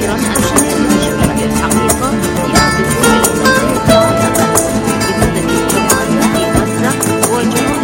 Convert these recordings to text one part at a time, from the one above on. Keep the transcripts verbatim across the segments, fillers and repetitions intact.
مشيرا أن شمال الحقيقة يهدف إلى تغطية على بأس إزالة الجماعة في غزة وجرائم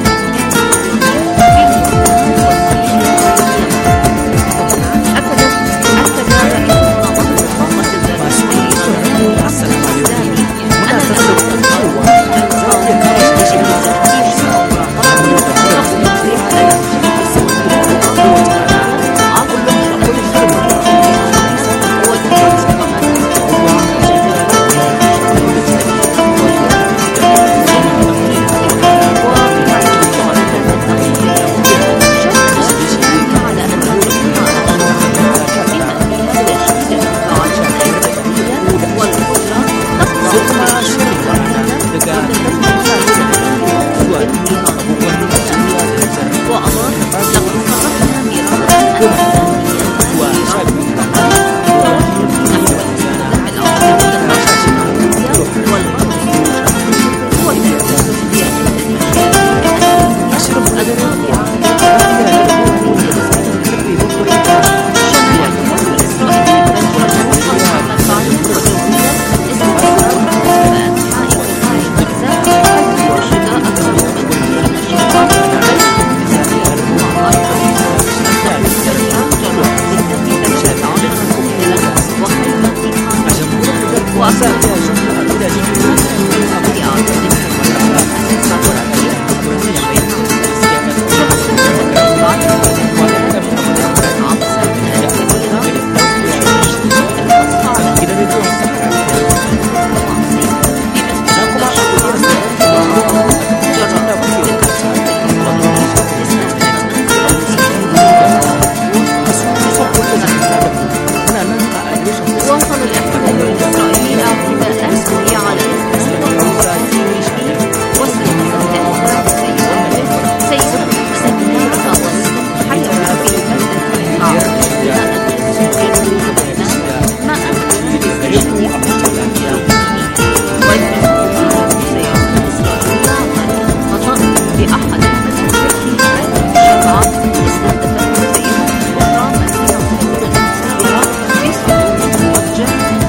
Jim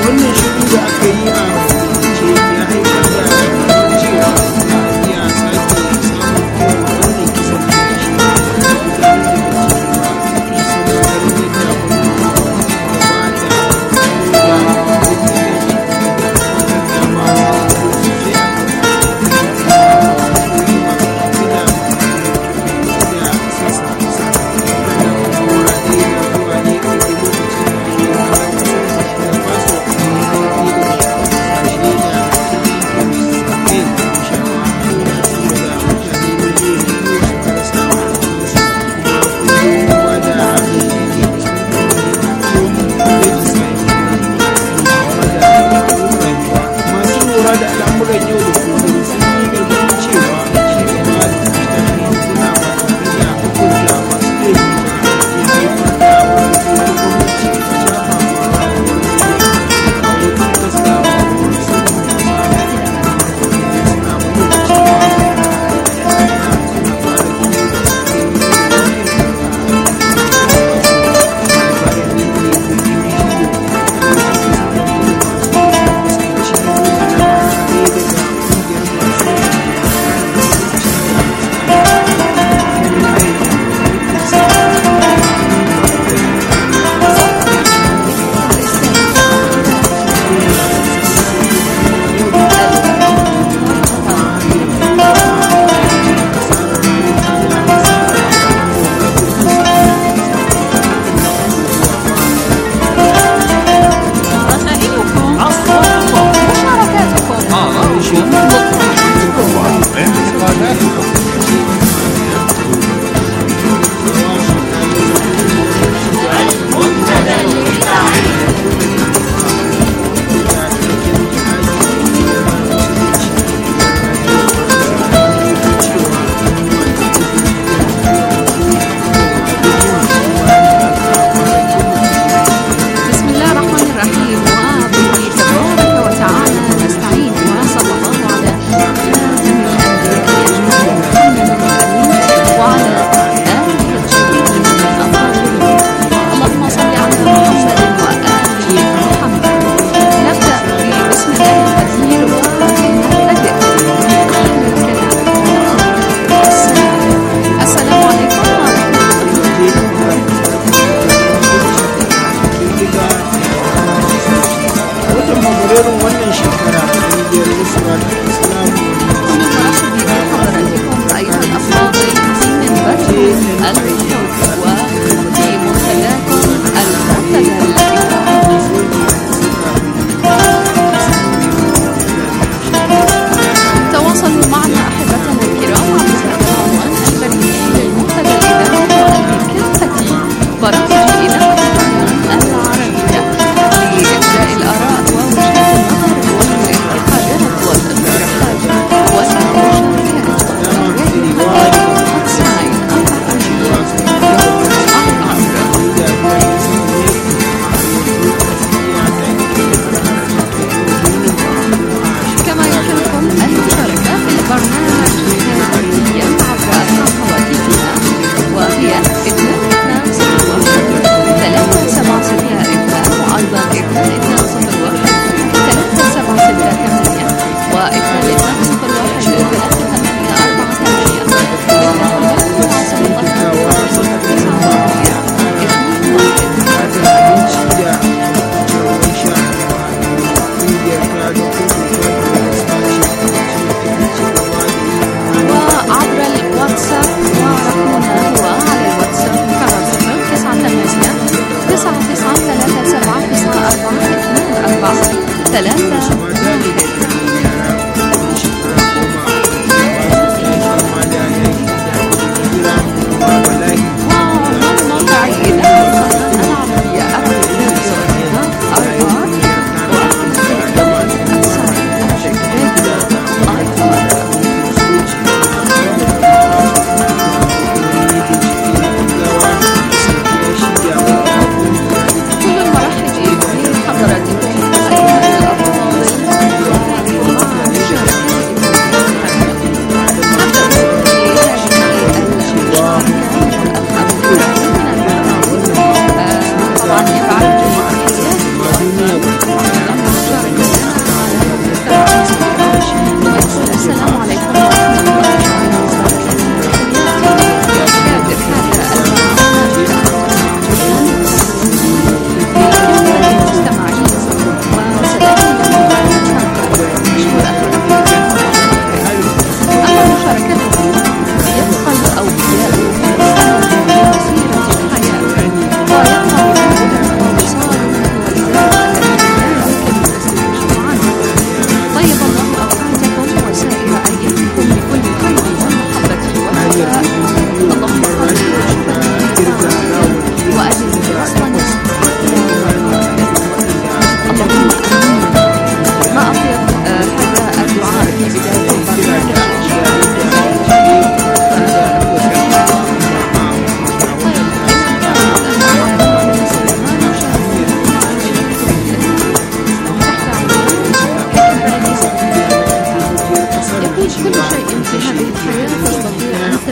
كل المراحل إليه حضراتكم أيها الأفاضل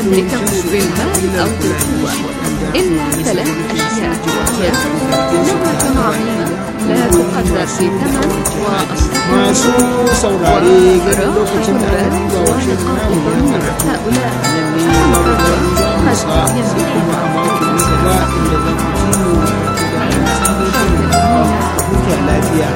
تملكه بالمال أو بالقوة، إلا ثلاث أشياء هي نعمة عظيمة لا تقدر في ثمن، masu saurare ganin lokacin da aka duba wa shirin namu ya هؤلاء sa kuma a mako na gaba inda za ku ji mu da sabon shirin huta lafiya.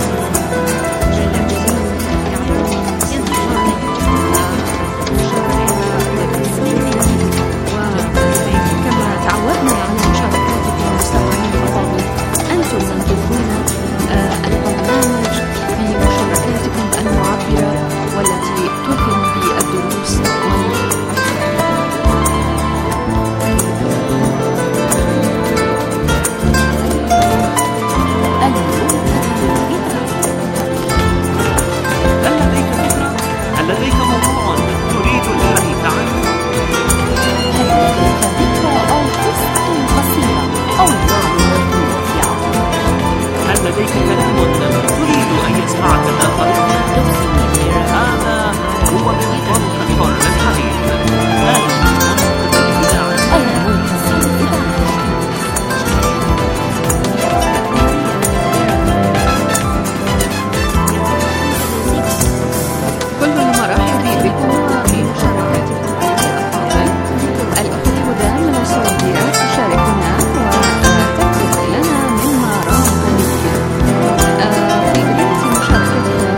والتي تلهم بالدروس هل لديك فكرة؟ هل لديك موضوع تريد الحديث عنه؟ هل لديك ذكرى أو قصة قصيرة أو معلومة ممتعة؟ هل لديك كلام تريد أن يسمعك الآخرون؟ هذا هو منطلق حر الحديث. كل المرحب بكم في مشاركاتكم الأفاضل. الأخت هدى من السعودية تشاركنا وتكتب لنا مما راه لي. في بداية مشاركتنا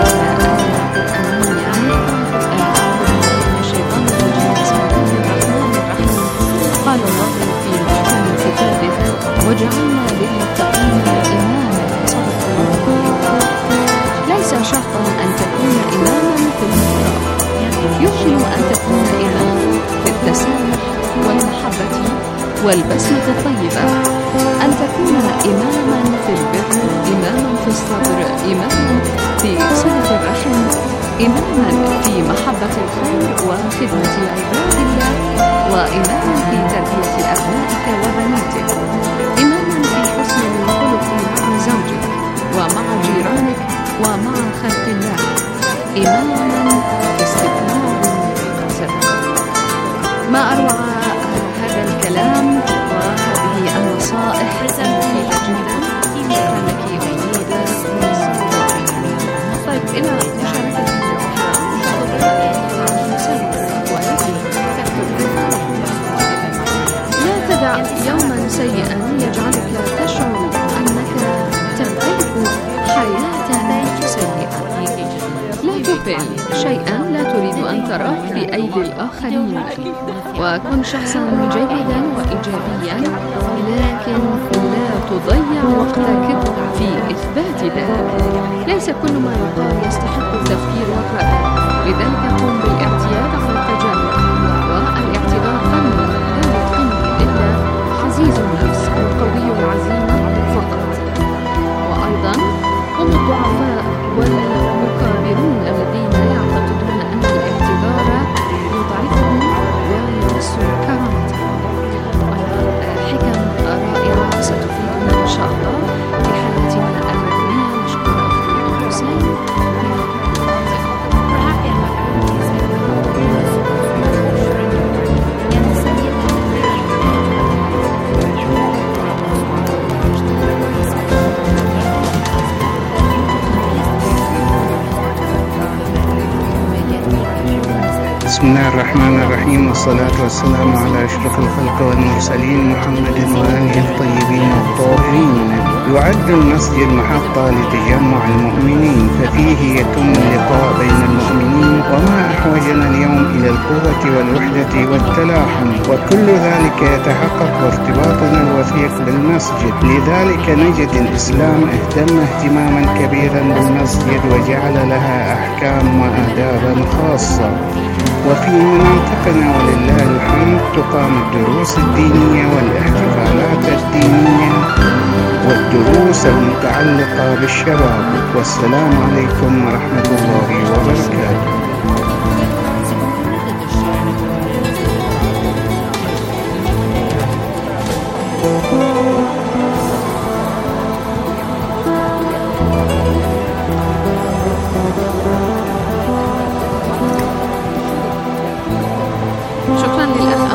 قال الله في محكم كتابه وجعلنا للمتقين إماما. صدق الله. ليس شرطا أن تكون إماما في المطلق، يمكن أن تكون إماما في التسامح والمحبة والبسمة الطيبة، أن تكون إماما في البر، إماما في الصبر، إماما في صلة الرحم، إماما في محبة الخير وخدمة عباد الله، وإماما في تربية أبنائك وبناتك، إماما في حسن الخلق مع زوجك ومع جيرانك ومع خلق الله، إماما في استثمار صدقة. ما أروع هذا الكلام وهذه النصائح المفيدة جدا. شكرا لك وليدة. طيب إلى مشاركة لا تدع يوما سيئا يجعلك تشعر أنك تمتلك حياة سيئة. لا تهمل شيئا لا تريد أن تراه في أيدي الآخرين، وكن شخصا جيدا وإيجابيا، لكن لا تضيع وقتك في إثبات ذلك. ليس كل ما يقال يستحق التفكير والرأي، لذلك قم بالاعتياد على التجارب، والاعتذار فن لا يتقنه إلا عزيز النفس وقوي العزيمة فقط. وأيضا هم الضعفاء والمكابرون الذين يعتقدون أن الاعتذار يضعفهم ويمس كرامتهم. حكم رائعة ستفيدنا إن شاء الله في حياتنا الرسمية. مشكورة أختي حسين. بسم الله الرحمن الرحيم، والصلاة والسلام على أشرف الخلق والمرسلين محمد وآله الطيبين الطاهرين. يعد المسجد محطة لتجمع المؤمنين، ففيه يتم اللقاء بين المؤمنين، وما أحوجنا اليوم إلى القوة والوحدة والتلاحم، وكل ذلك يتحقق بارتباطنا الوثيق بالمسجد. لذلك نجد الإسلام اهتم اهتماما كبيرا بالمسجد وجعل لها أحكام وآدابا خاصة. وفي مناطقنا ولله الحمد تقام الدروس الدينية والاحتفالات الدينية والدروس المتعلقة بالشباب. والسلام عليكم ورحمة الله وبركاته. شكرا للأخ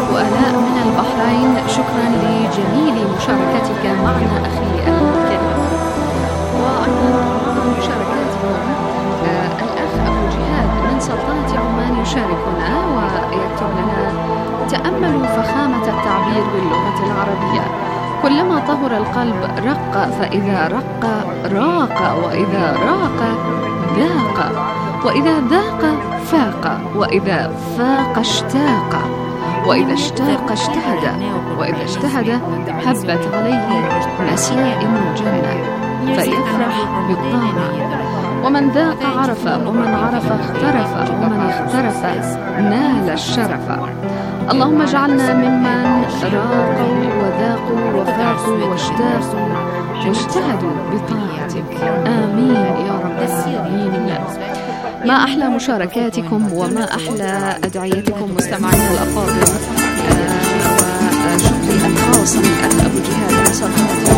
تأملوا فخامة التعبير باللغة العربية. كلما طهر القلب رق، فإذا رق راق، وإذا راق ذاق، وإذا ذاق فاق، وإذا فاق اشتاق، وإذا اشتاق اجتهد، وإذا اجتهد هبت عليه نسائم الجنة فيفرح بالطاعة. ومن ذاق عرف، ومن عرف اخترف، ومن اخترف نال الشرف. اللهم اجعلنا ممن راقوا وذاقوا وفاقوا واشتاقوا واجتهدوا بطاعتك. آمين يا رب العالمين. ما أحلى مشاركاتكم وما أحلى أدعيتكم مستمعينا الأفاضل. آه وشكري الخاص للأخ أبو جهاد نصر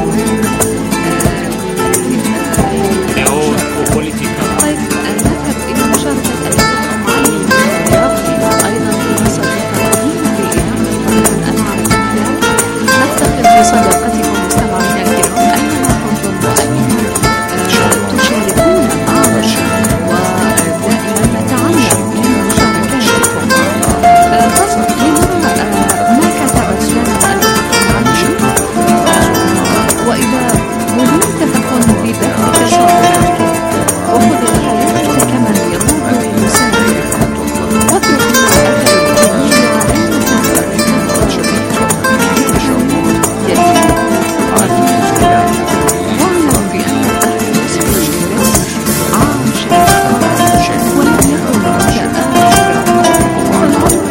طيب نذهب إلى مشاركة الأخ معي ربي أيضا في صديقة قديمة للإمام الطيب الأنعام. نفتخر بصداقتكم مستمعينا الكرام أينما كنتم وأينما تشاركون معنا، ودائما نتعلم من مشاركاتكم. فقط لنرى ما كتبت لنا الأخ معي، وإذا ملمت فكن بذلك شعورك، وخذ الحياة كمن يموت مسافر، واترك الأثر الجميل على واعلم بأن الأهل يسكن عاش ولم يكن لك آخرة، فالعمر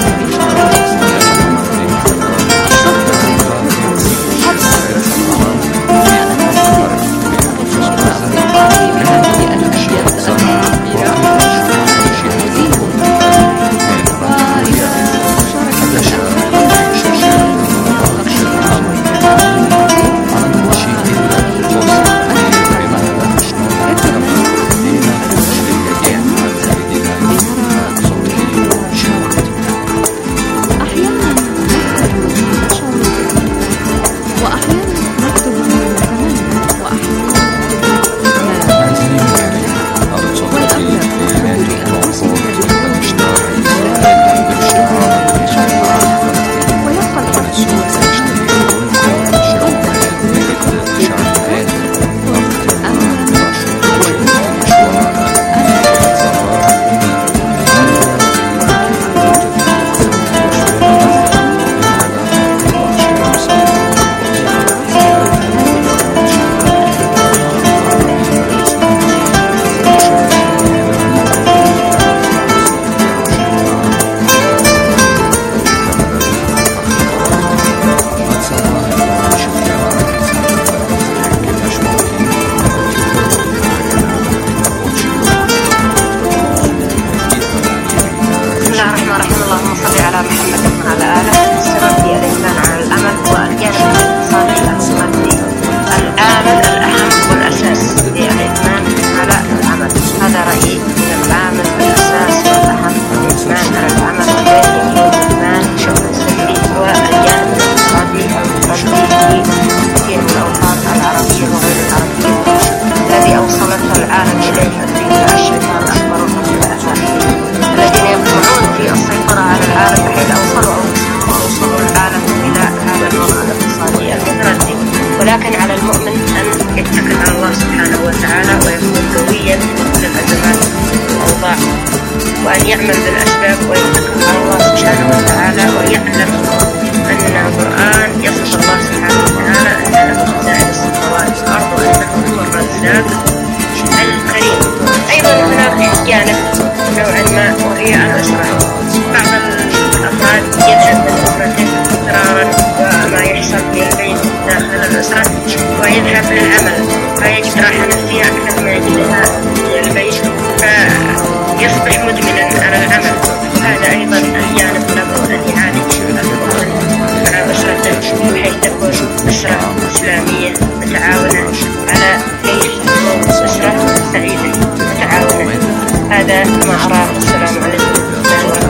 وأن يعمل بالأسباب ويتكل على الله سبحانه وتعالى، ويعلم أن القرآن يصف الله سبحانه وتعالى أن له خزائن السماوات والأرض وأنه هو الرزاق الكريم. أيضا هناك جانب نوعا ما وهي الأسرة. بعض الأفراد يذهب من أسرته اضطرارا وما يحصل في البيت داخل الأسرة ويذهب للعمل، فيجد راحة نفسية أكثر ما يجدها في البيت، فيصبح مدمنا على العمل. وهذا أيضا الجانب لابد أن يعالج المؤمن مع أسرته بحيث تكون أسرة إسلامية متعاونة على كيف تكون أسرة سعيدة متعاونة. هذا ما أراه. السلام عليكم.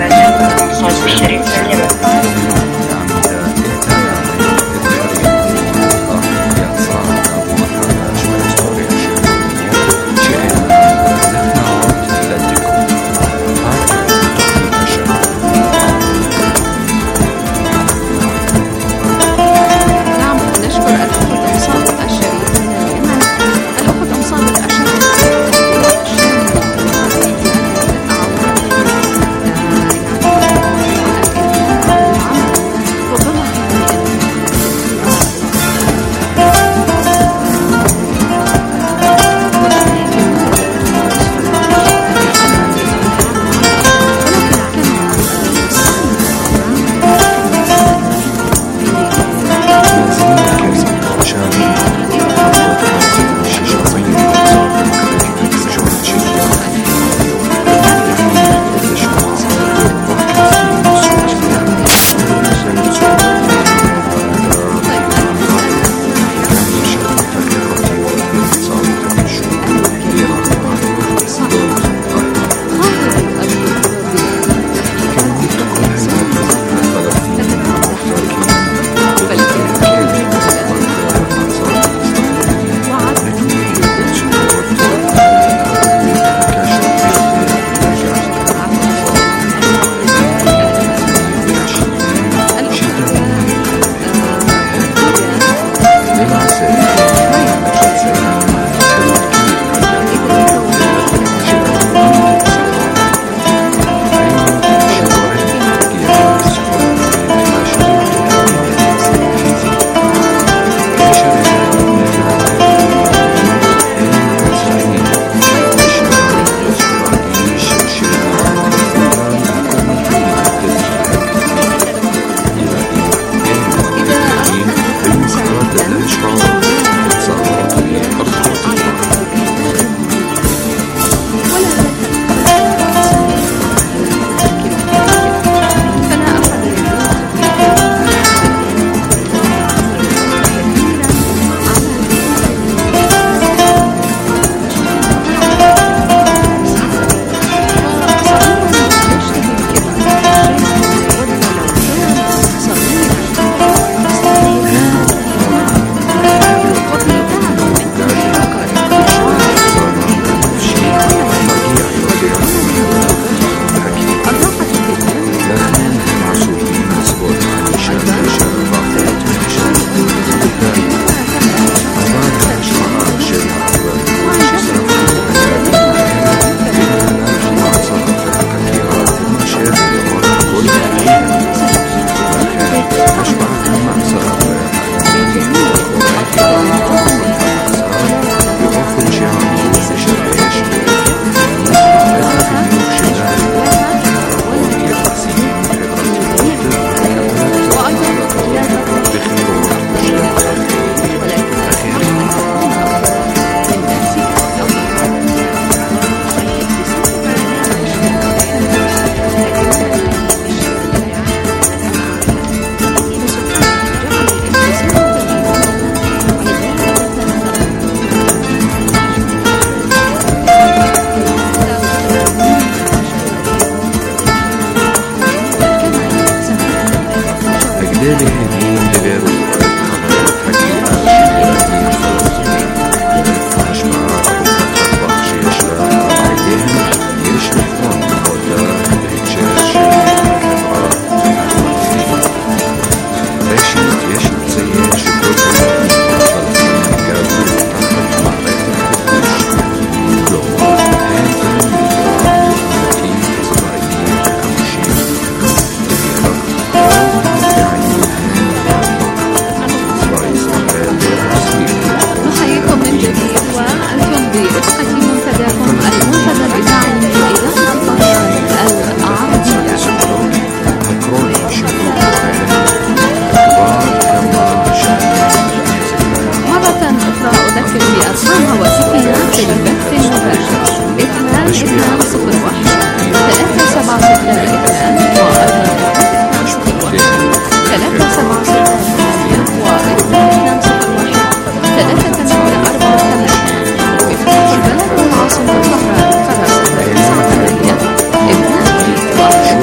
اثنان صفر واحد ثلاثة سبعة ستة اثنان واثنان صفر واحد ثلاثة سبعة ستة ثمانية واثنان صفر واحد ثلاثة ثمانية أربعة ثمانية. مفتاح البلد والعاصمة الطهران خمسة تسعة ثمانية اثنان واحد.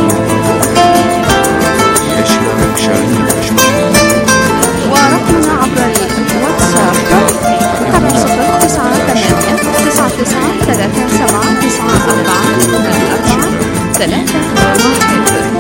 ورقمنا عبر الواتساب خمسة صفر تسعة ثمانية تسعة تسعة ثلاثة سبعة تسعة أربعة ثمانية أربعة ثلاثة واحد.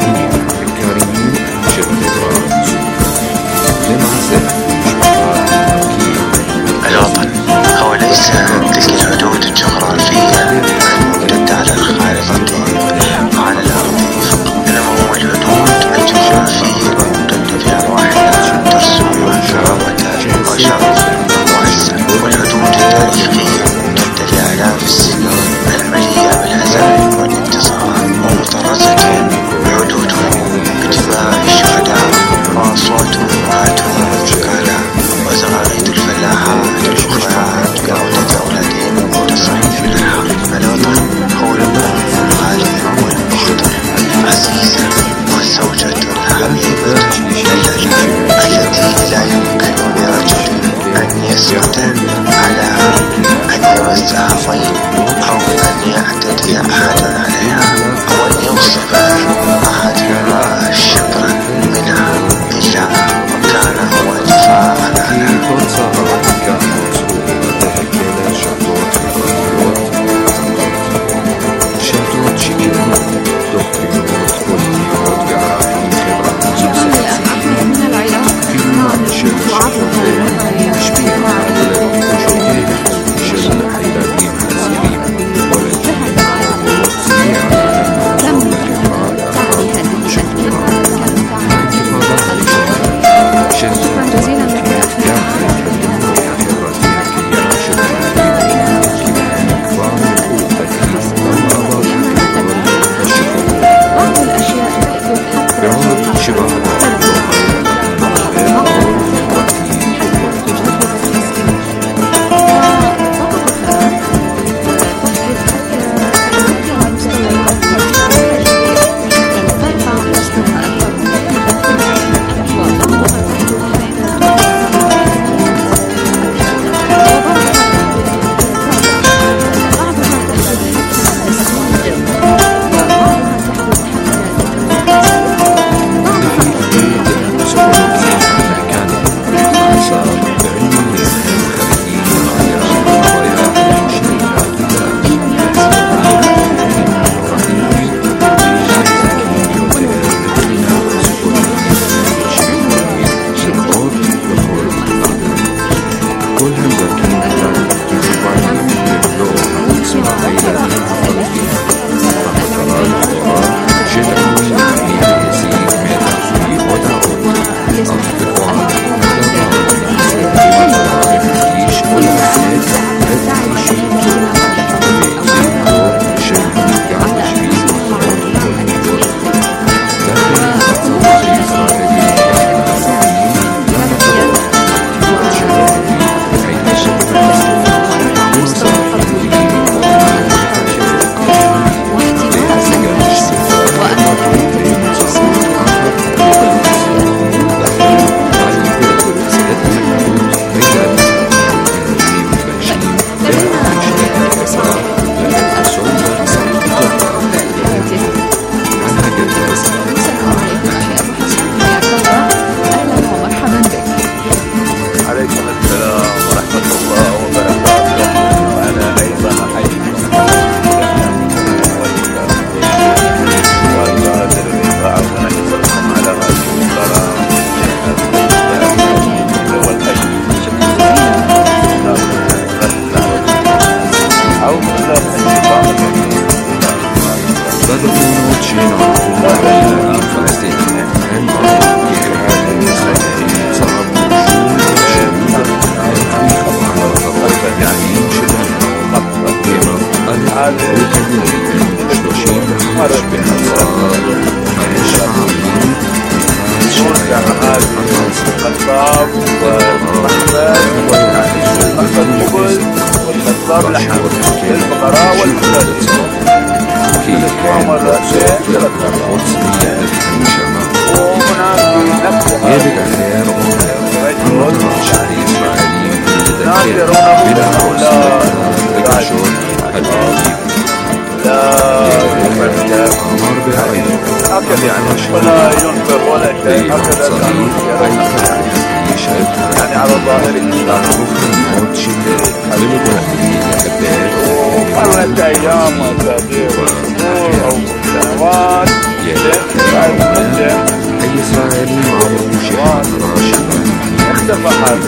الوطن هو ليس تلك الحدود الجغرافية الممتدة على الخارطة وعلى الأرض فقط، إنما هو الحدود الجغرافية الممتدة في أرواحنا ترسم ثروة وشرف وعزة، والحدود التاريخية الممتدة لآلاف السنين المليئة بالهزائم والانتصارات ومطرزة حدودها بدماء الشهداء وأصوات أمهاتهم الثقلاء وزغاريد الفلاحات الأخريات بعودة أولادهم وتصعيد الحق. الوطن هو الأم الغالية والأخت العزيزة والزوجة الحبيبة التي لا يمكن لرجل أن يسكت على أن يوزع طين أو أن يعتدي أحد عليها أو أن يوصف أحد شبرا منها إلا وكان هو دفاعا عنها. الخطاب والرحمن والمقبل والخطاب لحم الفقراء والمساكين مرتين ثلاث مرات وهناك نفسها رجل ناظرونه لا لا هكذا يعني ولا ينكر ولا شيء هكذا يعني على ظاهره ومرت ايام واسابيع وشهور او سنوات اختفى هذا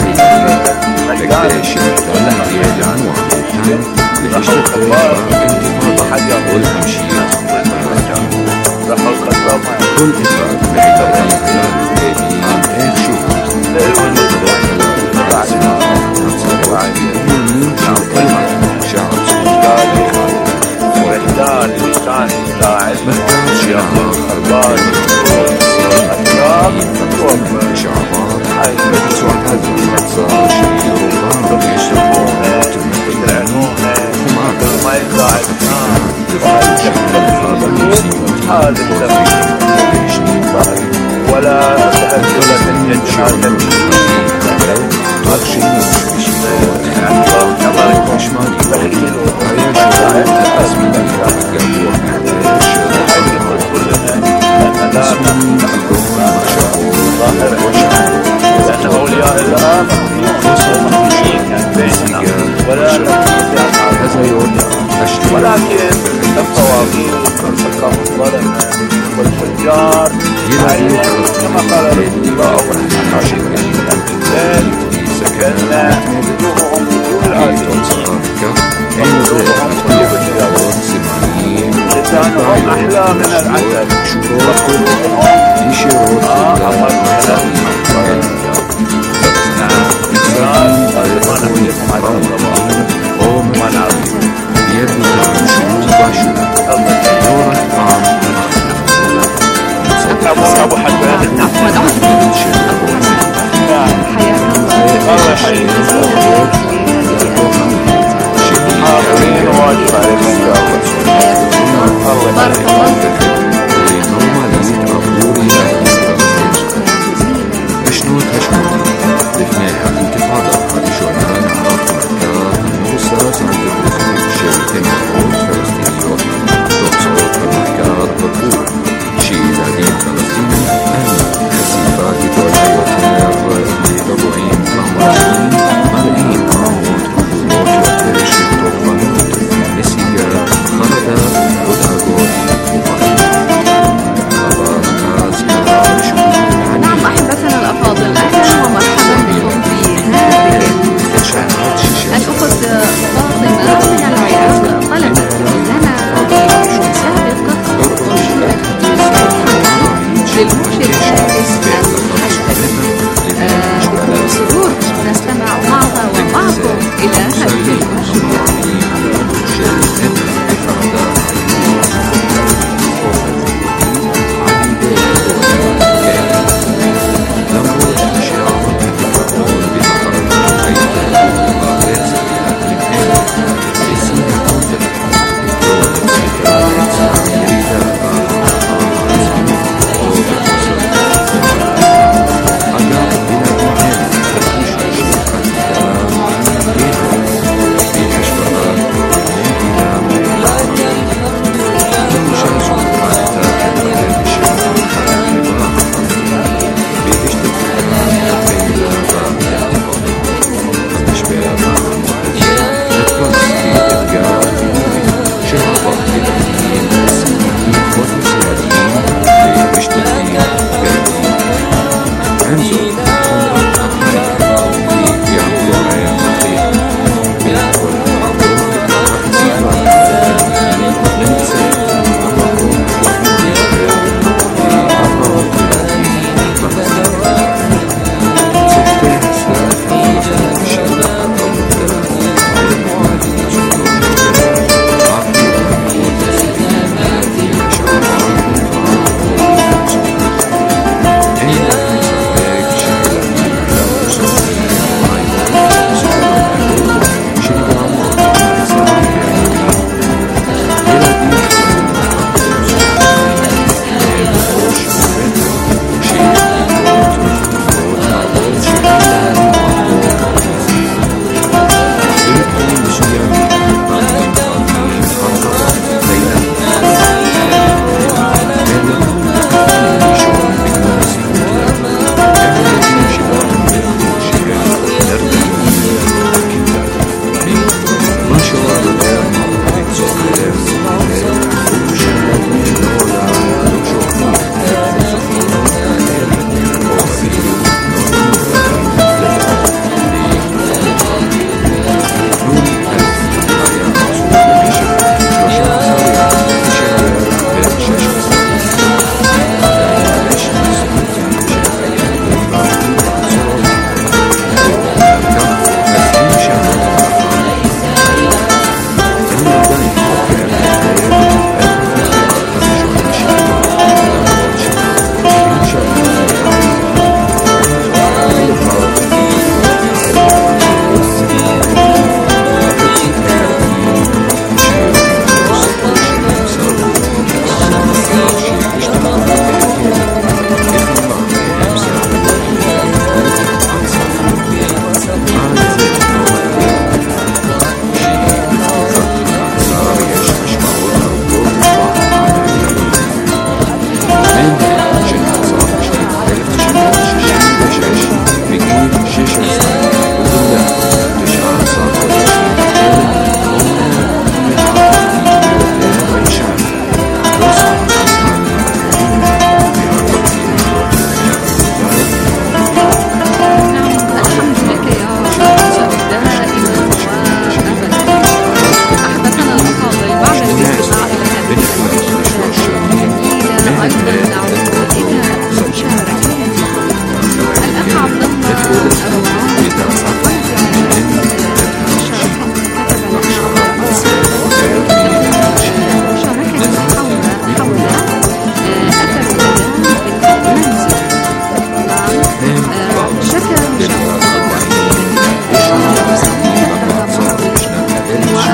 اكتشف النتيجة عن واحد لاشتغل أحد يقول أمشي راح الخطاب كل إفراد بعيدين الذين أشوف شعب وإحدان لسان ساعد يأخذ خربان أسراب شعبات بتسوى هذا المقصر شيء ربما يشتغلون يدرعونه ما يساعدنا هذا السبيل ولا تهزلة الجهاد لأن أولياء الله ولا ولكن الطواغيت والظلم والفجار كما قال الأنبياء والحاشرين سكننا وجوههم وجوه العادين وجوههم طيب الجوار لسانهم أحلى من العسل وقلوبهم أحمر من العسل نعم الإنسان ما نحن على الرباط وما نعرف يبدأ شروط باشو دورة طعام أبو أبو حبان الله يحييك حاضرين واجب عليك إن شاء الله الله يحييك اشنود هشنود لفناها انتفاضة هذه شويان عراق مركات المرساس عند الدخول الشركة مهود فلسطينيون تقصد المحكات بقول شيء دادين فلسطيني أن كثيفات توجهات لتضعين رمضين مرئين عمود قدومات وكرش الطربانات نسيجة خردات وداغوت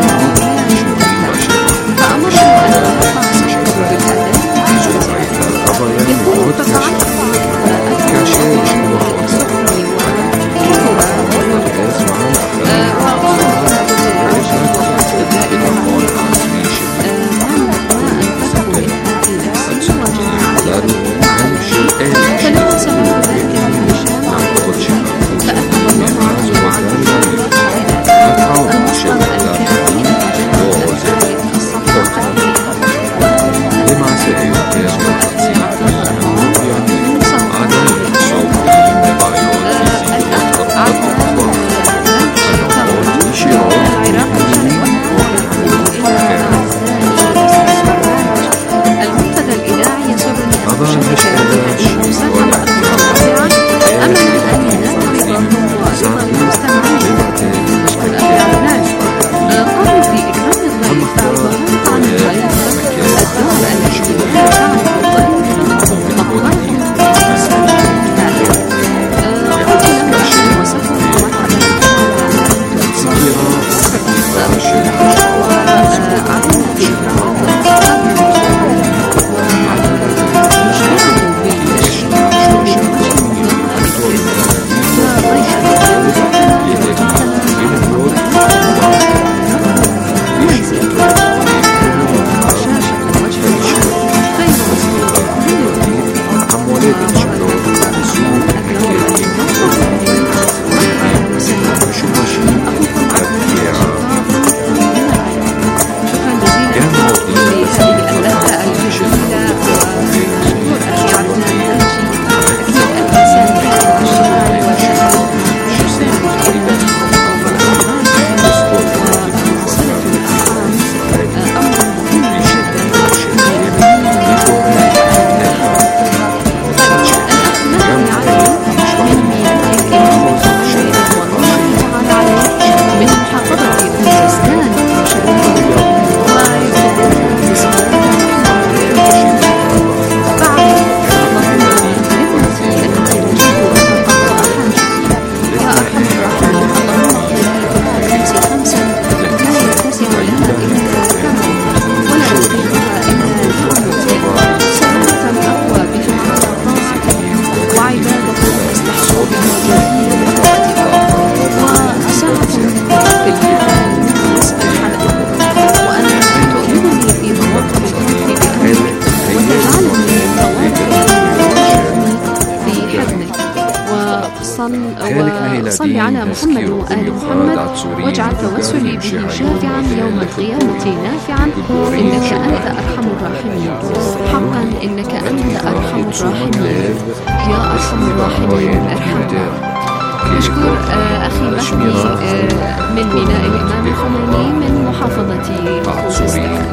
صل على محمد وآل محمد واجعل توسلي به شافعا يوم القيامة نافعا إنك أنت أرحم الراحمين. حقا إنك أنت أرحم الراحمين يا أرحم الراحمين ارحمنا. نشكر أخي محمي من ميناء الإمام الخميني من محافظة خوزستان.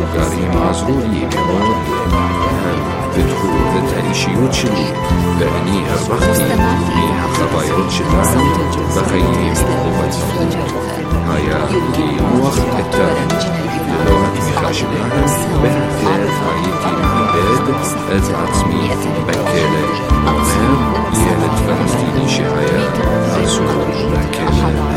بدخول التعيشيوت شلي بعني الرختي من خبايات شلان بخيم وبتفيد هيا دي وقت التاريخ للغة مخاشلان بهتر هايتي عباد العظمي بكالة أمام ليلة فلسطيني شهايا أرسول بكالة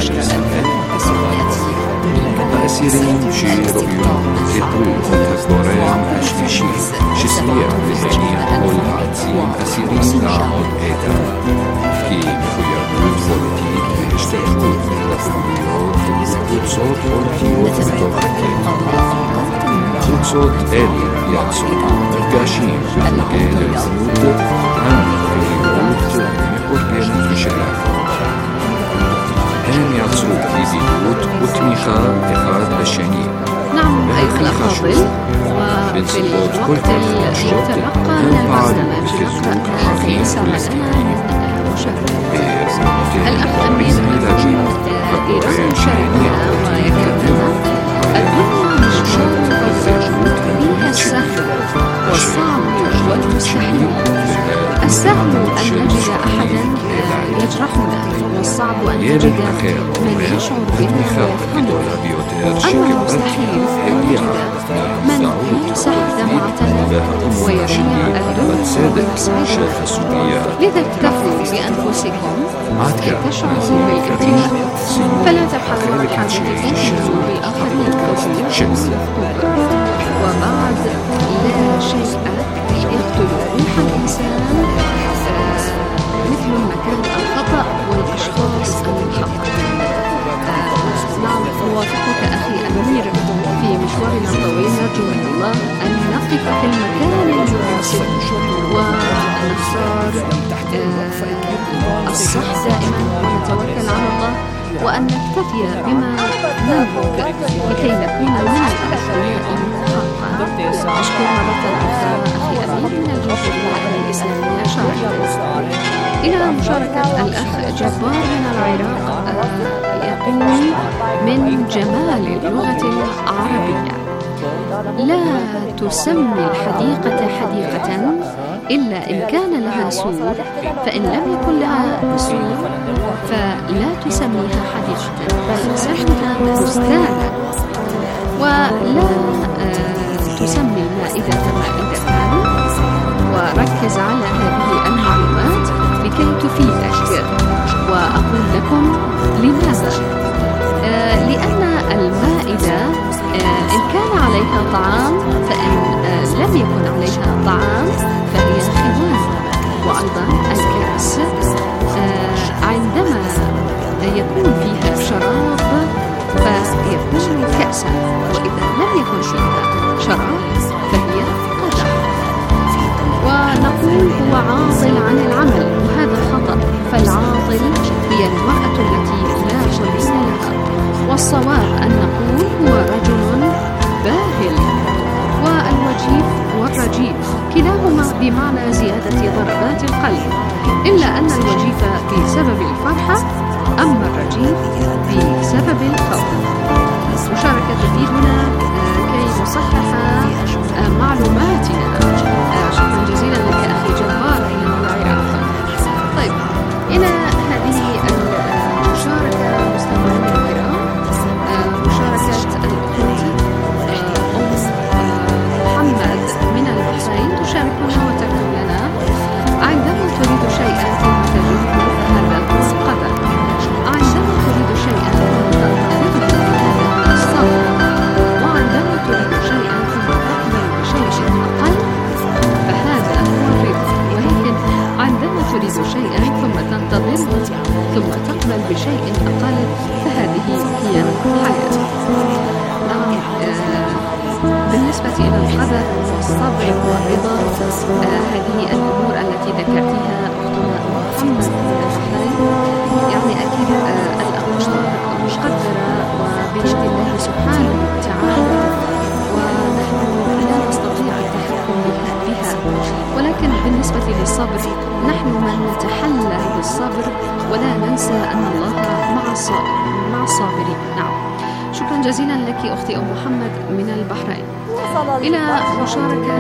أسيرين شي رؤيون كتبو وتكبرين أشتشي شسمية بهنية والعظيم أسيرين لعود إيدا كي مخيرون بوليتيك بيشتغلون لفرميات وصوت بوليتيوت بطبعكين وصوت آلي يعصوت القاشين بمجال الزنود عن فريوت مقرقين بشلاف هم يعصوت بزيوت وتميخا إخاد الشني. نعم أيها الأفاضل، وفي الوقت الذي تبقى للمسلمة في الوقت الذي سبق لنا مشاهدة الأخ أمين إيران شاركنا ويكتبنا الدنيا مشروع فيها السهل والصعب والمستحيل. السهل أن نجد أحدا يجرحنا والصعب أن نجد من يشعر بنا ويفهمنا. أما المستحيل أن نجد من يمسح دمعتنا ويبيع الدنيا السادس شيخ السوريات. لذا اكتفوا بأنفسكم كي تشعروا بالامتناع، فلا تبحثوا عن حاجتكم في نزول الآخرين وبعد لا شيء يقتل روح الإنسان مثل المكان الخطأ والأشخاص الخطأ. نعم، نوافقك أخي أمير في مشوارنا الطويل. نرجو من الله أن نقف في المكان المناسب ونختار الصح دائما ونتوكل على الله، وأن نكتفي بما نملك لكي نكون من الأفضلين حقا. أشكر مرة أخرى أخي أمير من الجمهورية الإسلامية شاركة. إلى مشاركة الأخ جبار من العراق يقول: من جمال اللغة العربية لا تسمي الحديقة حديقة إلا إن كان لها سور، فإن لم يكن لها سور فلا تسميها حديقة بل سميها بستانا. ولا تسمي المائدة مائدة. وركز على هذه المعلومات لكي تفيدك، وأقول لكم لماذا. آه لأن المائدة آه إن كان عليها طعام فإن آه لم يكن عليها طعام فهي خوان. وأيضا الكأس آه عندما يكون فيها شراب فيكون كأسا، وإذا لم يكن فيها شراب فهي قدح. ونقول هو عاطل عن العمل، وهذا خطأ، فالعاطل هي المرأة التي لا شريك لها، والصواب أن نقول هو رجل باهل. والوجيف والرجيف كلاهما بمعنى زيادة ضربات القلب، إلا أن الوجيف بسبب الفرحة أما الرجيف بسبب الخوف. مشاركة تفيدنا كي نصحح معلوماتنا. شكرا جزيلا لك أخي جبار من العراق. طيب، إلى هذه المشاركة مستمعين الكرام، مشاركة الأخت أم محمد من البحرين تشاركنا وتكتب لنا: عندما تريد شيئا ثم تجده فهذا هو القدر، عندما تريد شيئا ثم تأخذه فهذا هو الصبر، وعندما تريد شيئا ثم تقبل بشيء أقل فهذا هو الرضا، ولكن عندما تريد شيئا ثم تنتظره ثم تقبل بشيء أقل فهذه هي الحياة. نعم، بالنسبة إلى القدر والصبر والرضا، هذه الأمور التي ذكرتها أختنا محمد من البحرين، يعني أكيد الأقدار مقدرة وبيد الله سبحانه وتعالى، ونحن لا نستطيع التحكم بها. ولكن بالنسبة للصبر نحن من نتحلى بالصبر، ولا ننسى أن الله مع الصابر مع الصابرين. نعم، شكرا جزيلا لك أختي أم محمد من البحرين. إلى مشاركة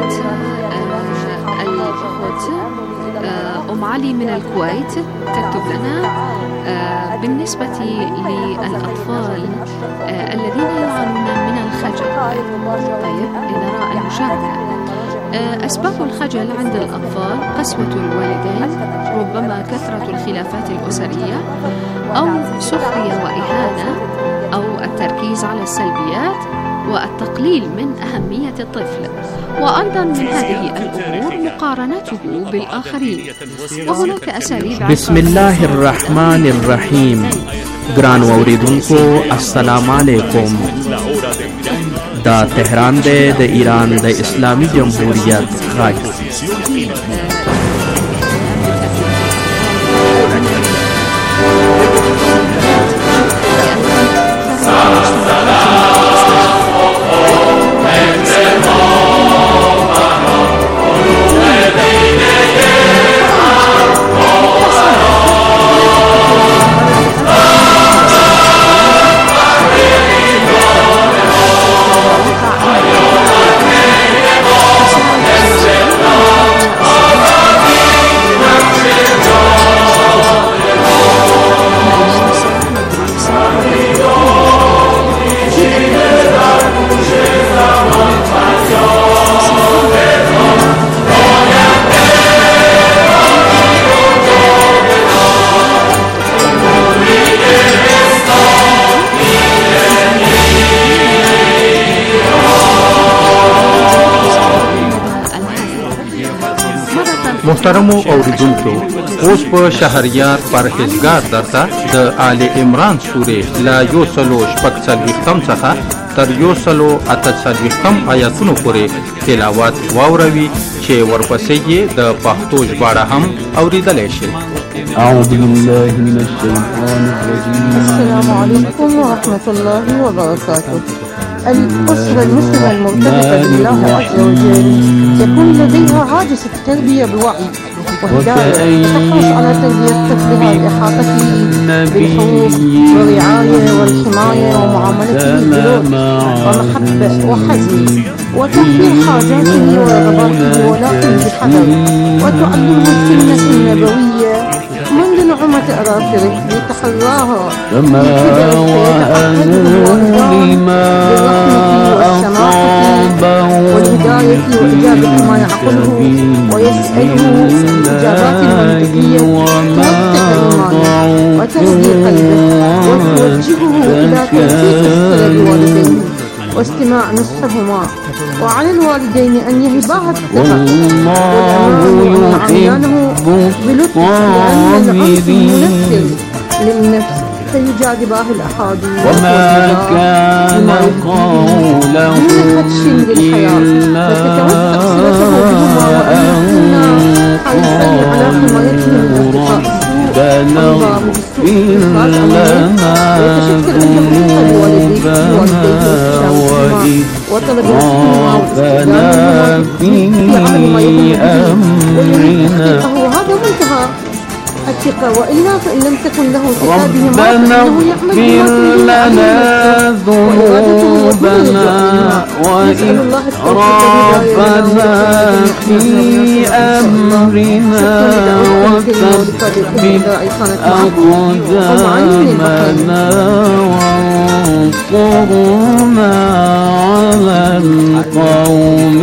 الأخوة أم علي من الكويت تكتب لنا: بالنسبة للأطفال الذين يعانون من الخجل. طيب، لنرى المشاركة. أسباب الخجل عند الأطفال قسوة الوالدين، ربما كثرة الخلافات الأسرية، أو سخرية وإهانة، أو التركيز على السلبيات والتقليل من أهمية الطفل، وأيضا من هذه الأمور مقارنته بالآخرين. وهناك أساليب. بسم الله الرحمن الرحيم. ګران اوریدونکو السلام علیکم. دا تهران دی د ایران د اسلامي جمهوریت غږ. محترمو اوریدونکو اوس په شهریار پرهیزګار درته د آل عمران سورې لا یو سلو شپږ څلوېښتم څخه تر یو سلو اته څلوېښتم آیاتونو پورې تلاوت واوروي چې ورپسې یې د پښتو ژباړه هم اوریدلی شي. أعوذ بالله من الشيطان الرجيم. السلام عليكم ورحمة الله وبركاته. الأسرة المسلمة المرتبطة بالله عز وجل يكون لديها هاجس التربية بوعي وهداية تحرص على تربية طفلها لإحاطته بالحب والرعاية والحماية ومعاملته بالود ومحبة وحزم وتوفير حاجاته ورغباته ولكن بحذر، وتعلمه السنة النبوية منذ نعومة أظافره لتحراها كما وأنه لما أصابه والهداية وإجابة ما يعقله ويسأله إجابات منطقية توسع إيمانه وتهدي قلبه وتوجهه إلى تنسيق الصلة بوالديه واستماع نصحهما، وعلى الوالدين أن يهباها الثقة والأمان وأن يعاملانه بلطف لأن العنف منفر للنفس فيجاذباه الأحاديث وما كان قوله إلا أن قالوا ربنا اغفر لنا وإسرافنا في أمرنا. هذا منتهى الثقة، وإلا فإن لم تكن له ثقة بهما فإنه يحمل لنا ذنوبنا وإسرافنا في أمرنا وثبت أقدامنا وانصرنا على القوم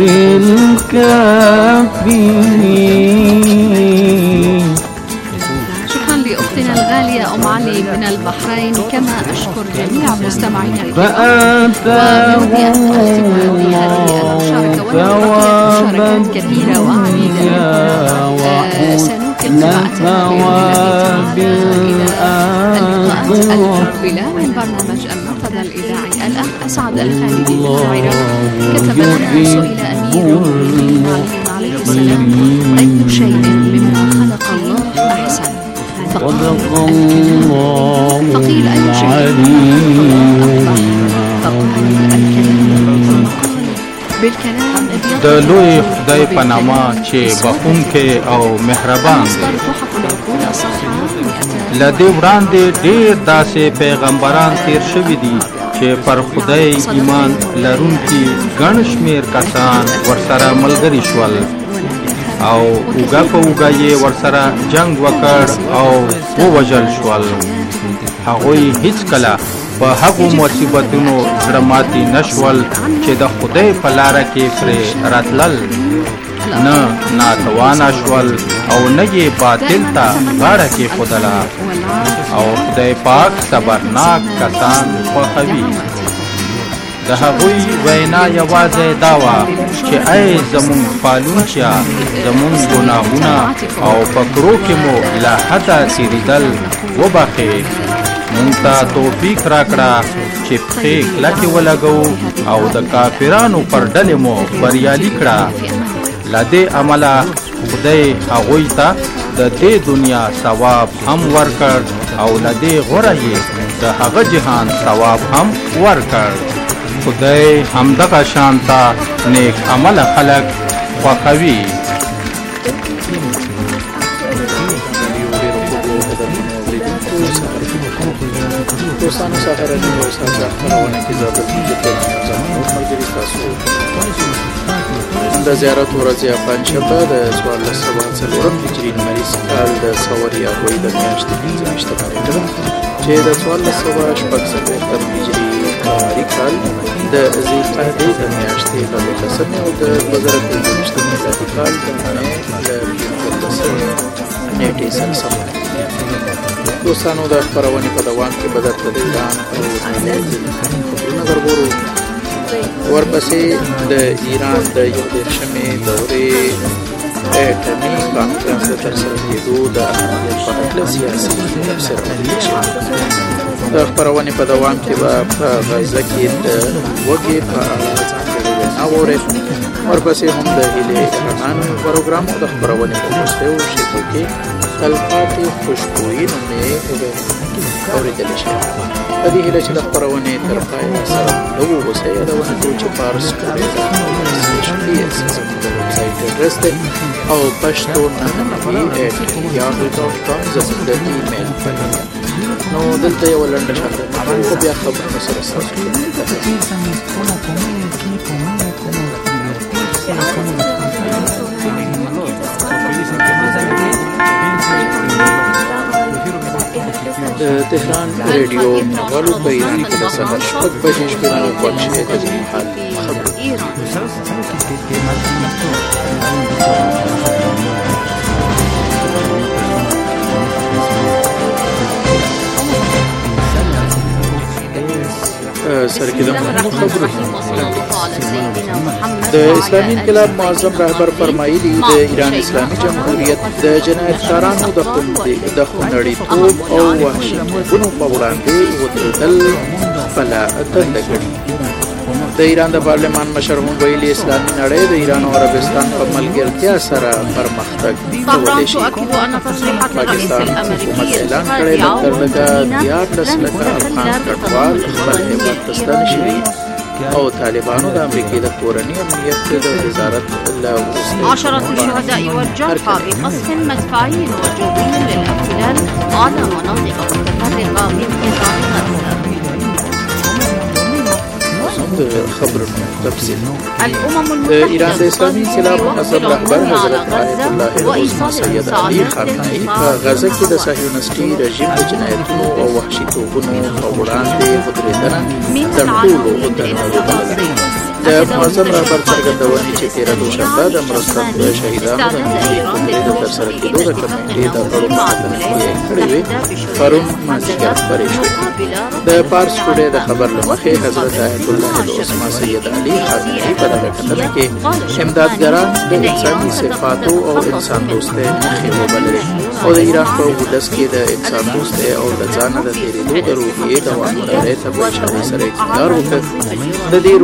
الكافرين. لأختنا الغالية أم علي من البحرين، كما أشكر جميع مستمعينا الكرام وبودي أن أختم هذه المشاركة ومشاركات كثيرة وعديدة سنكمل قراءتها إلى اللقاءات المقبلة من برنامج المنتدى الإذاعي. الأخ أسعد الخالدي من العراق كتب لنا سئل أمير المؤمنين عليه السلام أي شيء مما خلق الله أحسن؟ صدق الله فقيل أي شيء بالكلام د لوی خدای په نامه چې بخښونکی او مهربان دی. له دې وړاندې ډېر داسې پیغمبران تیر شوي دي چې پر خدای ایمان لرونکي ګڼ شمېر کسان ورسره ملګري شول او اوګه په اوګه یې ورسره جنگ وکړ او ووژل شول. هغوی هیڅ کله په هغو مصیبتونو زړه ماتي نشول چې د خدای په لاره کې پرې راتلل، نه ناتوانه شول او نه یې باطل ته غاړه کېښودله. او خدای پاک صبرناک کسان خوښوي. د هغوی وینا یوازې دا وه چې ای زمونږ پالونکیا، زمونږ ګناهونه او فکرو کې مو له حده تېرېدل وبخښې، مونږ ته توفیق راکړه چې پښې کلکې ولګوو او د کافرانو پر ډلې مو بریالي کړه. له دې عمله خدای هغوی ته د دې دنیا ثواب هم ورکړ او له دې غوره یې د هغه جهان ثواب هم ورکړ. خدای همدغه شانته نیک عمل خلق خوښوي. دوستانو سهار راډیو او ساده خبرونه کې زه د زموږ ملګري تاسو د زیارت ورځ پنځشنبه د څوارلس سوه څلورم هجري لمریز کال د سوري هغوی د میاشتې پنځه ویشتمه نیټه چې د څوارلس سوه شپږ څلوېښتم هجري قمري کال د ذوالقعدې د میاشتې له دولسمې او د دوه زره پنځه ویشتم میلادي کال د مې له پنځلسمې نیټې سره سم. دوستانو د خپرونې په دوام کې به درته د ایران او خبرونه درګورو. ورپسې د ایران د یو دېرشمې دورې ایټمي کانفرنس د ترسره کېدو د اهمیت په هکله سیاسي تبصره ولیکل شوې. د خپرونې په دوام کې به په غزه کې د وږې په اړه ځانګړې وینا واورئ. ورپسې هم د هیلې رڼان پروګرام د خپرونې په وروستیو شېبو کې تلپاتې خوشبويي نومې اورېدلی شي. په دې هیله چې د خپرونې تر پایه سره د واوسئ. یادونه کوو چې فارس ټوډې د شپې زموږ د ویبسایټ اډرس دی او پښتو نهه نوي ایټ یاهو ډاټ کام زموږ د ایمیل فایل. نو دلته یوه لنډه شاندنه کوو خو بیا خبرونه سره ستاسو د تهران ریډیو مینوالو په ایران کې د سهار شپږ بجې شپې نه غوږ شوې د ځینې حال خبرونه. سره کې د مهمو خبرونو د اسلامي انقلاب معظم رهبر فرمایلي د ایران اسلامي جمهوریت د جنایتکارانو د خونړیتوب او وحشیتوبونو په وړاندې ودرېدل خپله دنده ګڼي. د ایران د پارلمان مشر هم ویلي اسلامي نړۍ د ایران او عربستان په ملګرتیا سره پرمختګ کولی شي. پاکستان حکومت اعلان کړی ډاکټر لکه دیارلس لکه افغان کډوال خپل هېواد ته ستانه شوي او طالبانو د امریکې د کورني امنیت د وزارت له عشرات الشهداء والجرحى بقصف مدفعي وجوي للاحتلال على مناطق متفرقة من قطاع غزة. خبرونه تفصیل. د ایران د اسلامي انقلاب معظم رهبر حضرت آیت الله العظمى سید علي خامنه‌ای په غزه کې د صهیونیستي رژیم د جنایتونو او وحشیتوبونو په وړاندې ودرېدنه تر ټولو درنه وبلله. د معظم رهبر څرګندونې چې تېره دوشنبه د مرستند شهیدانو د نږدې کومرې د ترسره کېدو د کمیټې د غړو مخاطبې کړې وې پرون مازدیګر خپرې شوې. د پارس ټوډې د خبر له مخې حضرت آیت الله العظمى سید علي خامنه‌ای په دغه کتنه کې امدادګران د انساني صفاتو او انسان دوستۍ نښې وبللې او د ایران په ولس کې د انسان دوستۍ او د ځانه د تېرېدو د روحیې دوام لرۍ ته په اشارې سره ټینګار وکړ. د دې